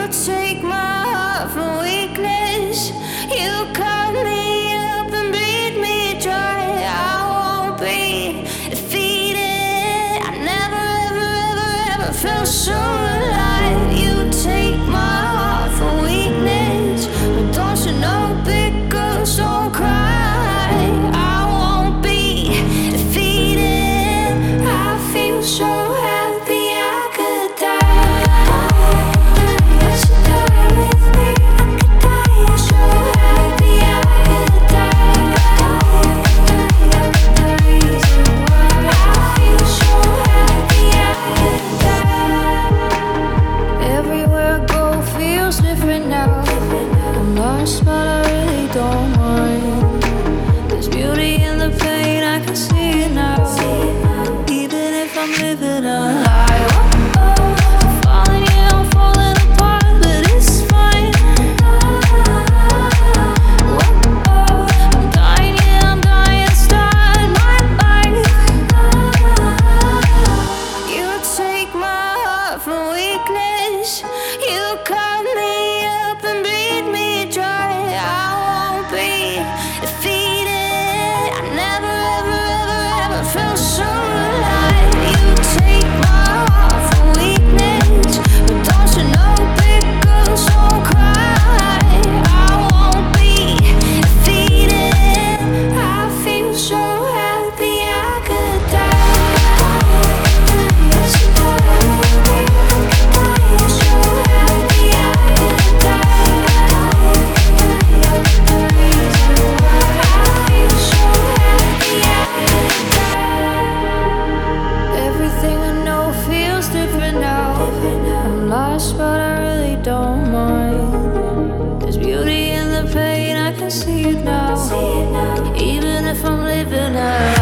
take my heart for weakness. You cut me up and bleed me dry. I won't be defeated. I never, ever, ever, ever felt so alive. You take my heart for weakness, but don't you know big girls don't cry. I won't be defeated. I feel so happy I could die. Yes, you die with me. I could die. So happy I could die. I feel so happy I could die. Everywhere I go feels different now. I'm lost, but I really don't mind. There's beauty in the pain, I can see it now. Even if I'm living a lie. I'm falling, yeah, I'm falling apart, but it's fine. I'm dying, yeah, I'm dying to start my life. You take my heart for weakness. You cut me up and bleed me dry. I won't be defeated. I never, ever, ever, ever felt so alive. You take my heart for weakness, but don't you know big girls don't cry. I won't be defeated. I feel so happy I could die. Yes, you die with me. I could die. So happy I could die. I feel so happy I could die. Everything I know feels different now. I'm lost, but I really don't mind. There's beauty in the pain, I can see it now. Even if I'm living out.